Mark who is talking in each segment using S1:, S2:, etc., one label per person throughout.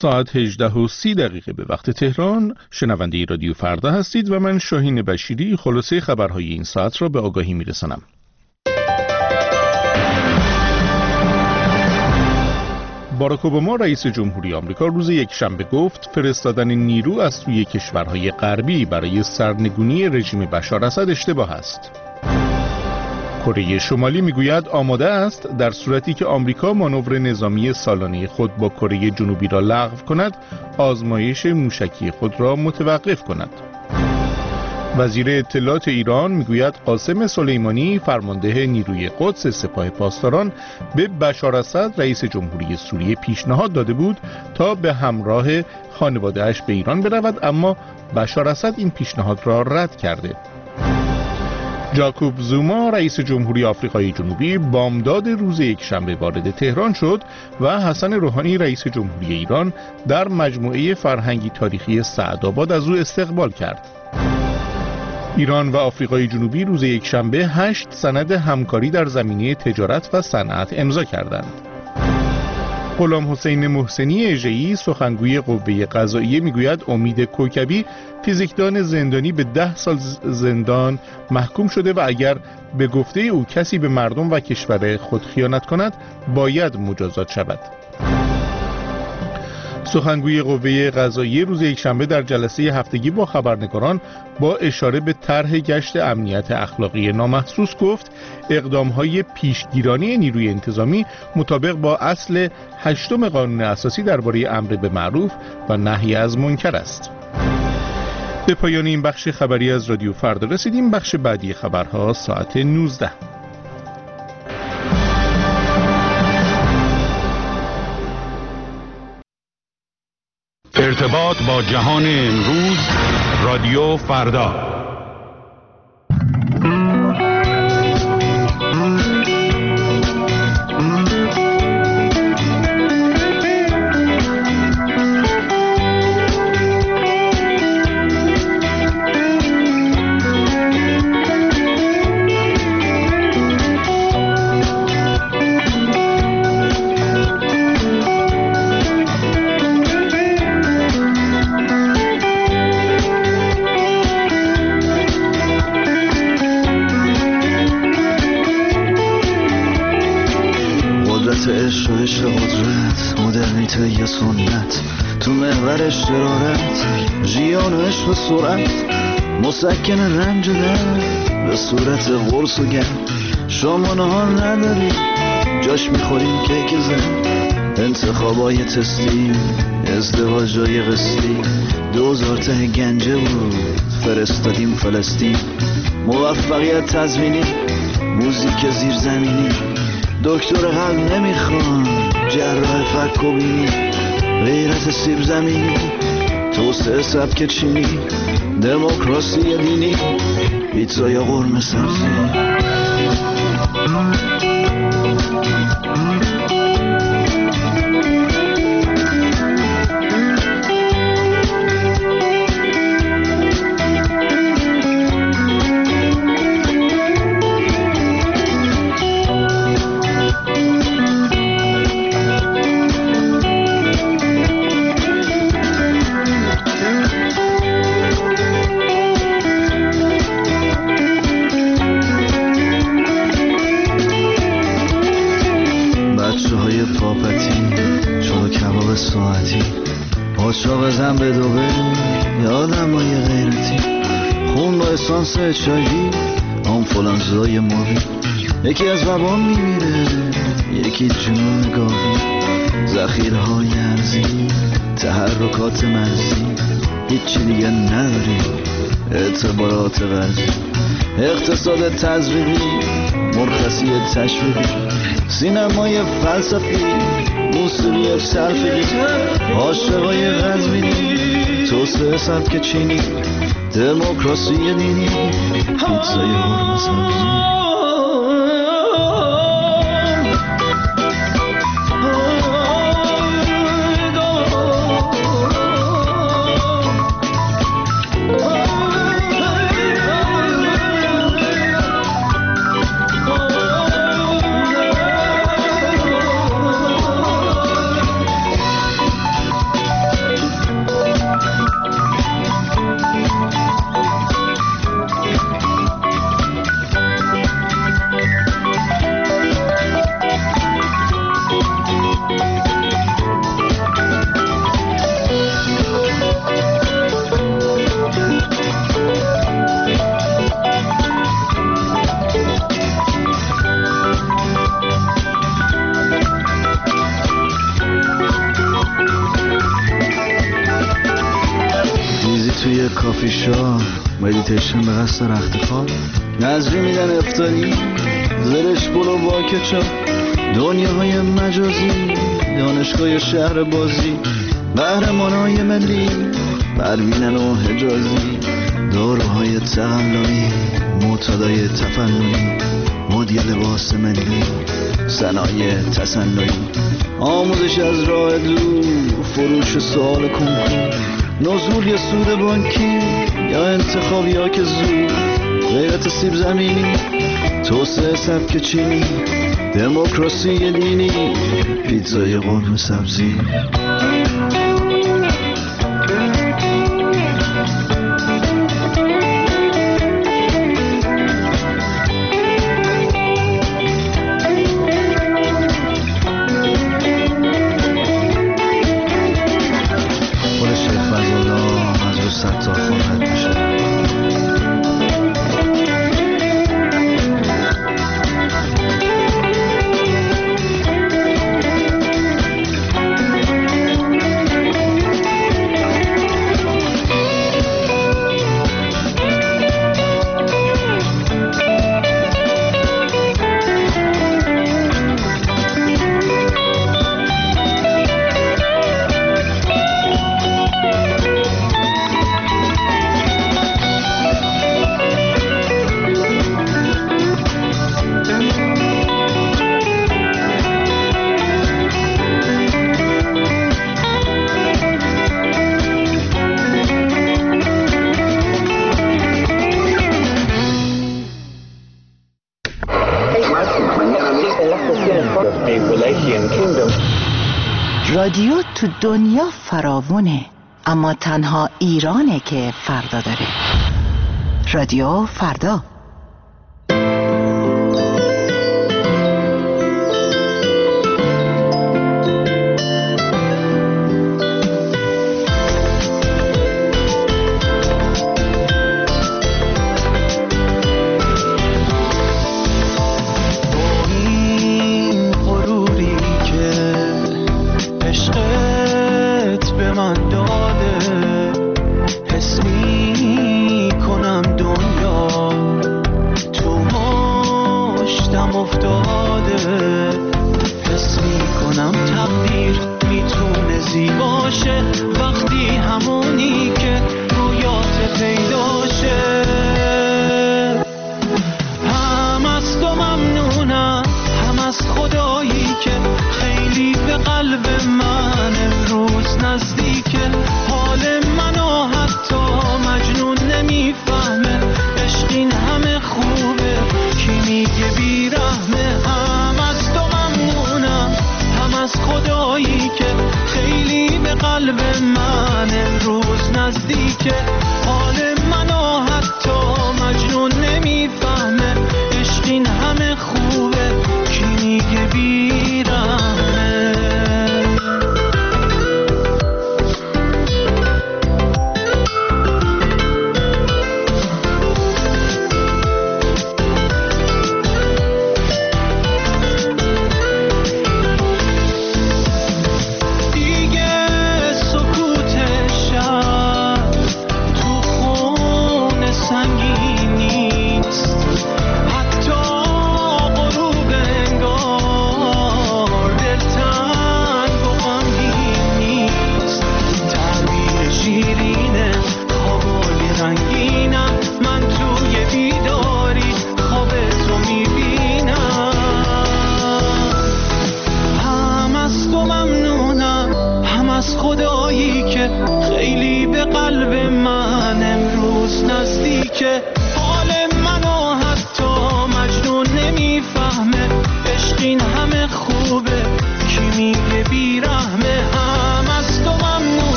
S1: ساعت 18:30 به وقت تهران شنونده رادیو فردا هستید و من شاهین بشیری خلاصه خبرهای این ساعت را به آگاهی میرسانم. باراک اوباما رئیس جمهوری آمریکا روز یکشنبه گفت فرستادن نیرو از سوی کشورهای غربی برای سرنگونی رژیم بشار اسد اشتباه است. کره شمالی میگوید آماده است در صورتی که آمریکا مانور نظامی سالانه خود با کره جنوبی را لغو کند، آزمایش موشکی خود را متوقف کند. وزیر اطلاعات ایران میگوید قاسم سلیمانی فرمانده نیروی قدس سپاه پاسداران به بشار اسد رئیس جمهوری سوریه پیشنهاد داده بود تا به همراه خانواده‌اش به ایران برود، اما بشار اسد این پیشنهاد را رد کرده. جاکوب زوما رئیس جمهوری آفریقای جنوبی بامداد روز یکشنبه وارد تهران شد و حسن روحانی رئیس جمهوری ایران در مجموعه فرهنگی تاریخی سعدآباد از او استقبال کرد. ایران و آفریقای جنوبی روز یکشنبه 8 سند همکاری در زمینه تجارت و صنعت امضا کردند. غلام حسین محسنی اژه‌ای سخنگوی قوه قضاییه میگوید امید کوکبی فیزیکدان زندانی به 10 سال زندان محکوم شده و اگر به گفته او کسی به مردم و کشور خود خیانت کند باید مجازات شود. سخنگوی قوه قضاییه روز یکشنبه در جلسه هفتگی با خبرنگاران با اشاره به طرح گشت امنیت اخلاقی نامحسوس گفت اقدام‌های پیشگیرانی نیروی انتظامی مطابق با اصل 8 قانون اساسی درباره امر به معروف و نهی از منکر است. به پایان این بخش خبری از رادیو فردا رسیدیم. بخش بعدی خبرها ساعت 19.
S2: ارتباط با جهان امروز، رادیو فردا.
S3: عشق قدرت، مدرنیته یا سنت، تو محور شرارت، ژیان و عشق و سرعت، مسکن رنج و درد به صورت قرص و گرد. شما نهار نداری جاش میخوریم کیک زن، انتخابای تستی، ازدواجای قسطی، 2000 ته گنجه بود فرستادیم فلسطین. موفقیت تضمینی، موزیک زیرزمینی، دکتر قلب نمیخوان، جراح فک و بینی، غیرت سیب زمینی، توسعه سبک چینی، دموکراسی دینی، پیتزا یا قرمه سبزی. پاچاق به دوبه یادم با یه غیرتی، خون با اسانس چایی، آنفولانزای ماری، یکی از وبا میمیره یکی جنون گاهی، ذخیرهای ارزی، تحرکات مرزی، هیچی دیگه نداری، اعتبارات غربی، اقتصاد تزریقی، مرخصی تشویقی، سینمای فلسفی، موسیقی صرفی، عاشقای قزوینی، توسعه سبک چینی، دموکراسی دینی، پیتزای قرمه سبزی. کافی شاپ، مدیتیشن به قصد رخت خواب، نظری میدن افطاری، زرش بلو با کچاپ، دنیاهای مجازی، دانشگاه شهر بازی، قهرمانای ملی، پروینن و حجازی، داروهای تقلبی، معتادای تفننی، مدی لباس ملی، صنایع تصنعی، آموزش از راه دور، فروش سوال کنکور، نزول یا سود بانکی یا انتخاب یا که زود، غیرت سیب زمینی، توسعه سبک چینی، دموکراسی دینی، پیتزای قرمه سبزی.
S4: رادیو تو دنیا فراوونه، اما تنها ایرانه که فردا داره. رادیو فردا.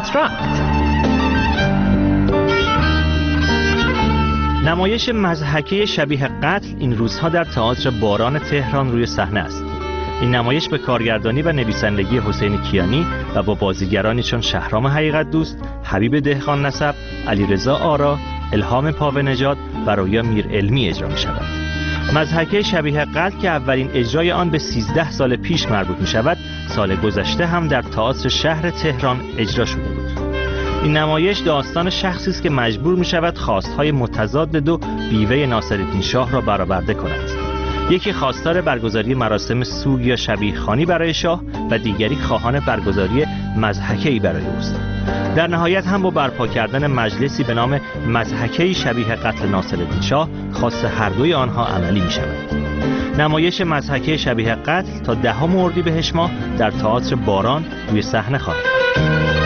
S5: انتراکت. نمایش مضحکه شبیه قتل این روزها در تئاتر باران تهران روی صحنه است. این نمایش به کارگردانی و نویسندگی حسین کیانی و با بازیگرانی چون شهرام حقیقت دوست، حبیب دهقان نسب، علیرضا آرا، الهام پاوه نژاد و رویا میرعلمی اجرا می شود. مضحکه شبیه قتل که اولین اجرای آن به 13 سال پیش مربوط می شود، سال گذشته هم در تئاتر شهر تهران اجرا شده بود. این نمایش داستان شخصی است که مجبور می شود خواستهای متضاد دو بیوه ناصرالدین شاه را برآورده کند. یکی خواستار برگزاری مراسم سوگ یا شبیه‌خوانی برای شاه و دیگری خواهان برگزاری مضحکه‌ای برای اوست. در نهایت هم با برپا کردن مجلسی به نام مضحکه‌ای شبیه قتل ناصرالدین شاه خواست هر دوی آنها عملی می شود. نمایش مضحکه شبیه قتل تا 10 اردیبهشت ماه در تئاتر باران روی صحنه خواهد بود.